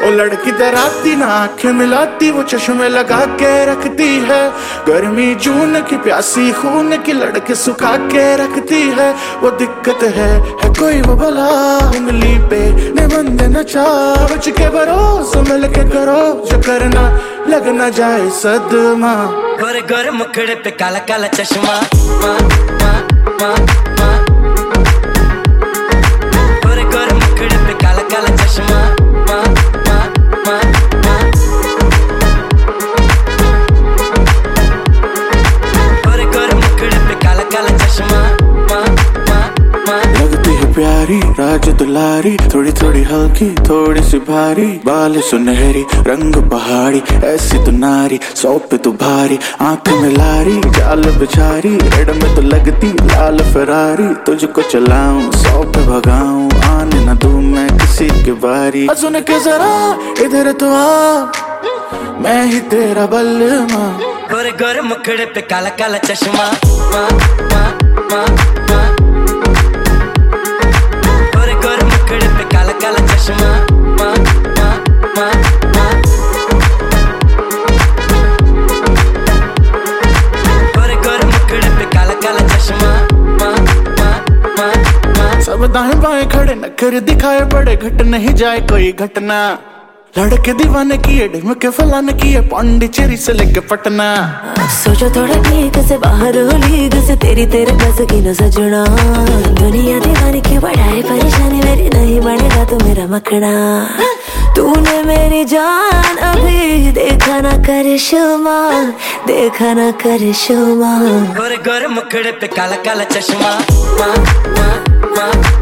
वो लड़की डराती ना आंखें मिलाती, वो चश्मे लगा के रखती है। गर्मी जून की प्यासी खून की लड़के सुखा के रखती है। वो दिक्कत है कोई वो भला उंगली पे निबंध न चाह, बच के भरोसा मिल के करो जो करना लग न जाए सदमा। गोरे गोरे मुखड़े पे काला काला चश्मा, गोरे गोरे मुखड़े पे काला काला चश्मा, गोरे गोरे मुखड़े पे काला काला चश्मा। लगती है प्यारी राज दुलारी, थोड़ी थोड़ी हल्की थोड़ी सी भारी, बाल सुनहरी रंग पहाड़ी, ऐसी तो नारी सौ पे तो भारी। आंख में लारी जाल बेचारी, रेड में तो लगती लाल फरारी। तुझको चलाऊं सौ पे भगाऊं, आने न दूं मैं किसी की बारी। सुन के जरा इधर तो आ, मैं ही तेरा बल्लमा। गोरे गोरे मुखड़े पे काला काला चश्मा, गोरे गोरे मुखड़े पे काला काला चश्मा, गोरे गोरे मुखड़े पे काला काला चश्मा। सब दाएं बाएं खड़े नखरे दिखाए बड़े, घट नहीं जाए कोई घटना। लड़के दीवाने किए ढिम के फलाने किए, पांडिचेरी से लेके पटना। सोचो थोड़ा ठीक से बाहर हो लीग से, तेरी तेरे बस की न सजना। दुनिया दीवानी की बढ़ाए परेशानी, मेरी नहीं बनेगा तो मेरा मखना। तूने मेरी जान अभी देखा ना करिश्मा, देखा ना करिश्मा। गोरे गोरे मुखड़े पे काला काला चश्मा,